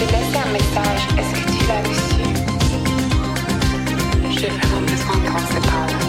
t'ai laissé un message. Est-ce que tu l'as reçu? J'ai vraiment besoin de penser par là.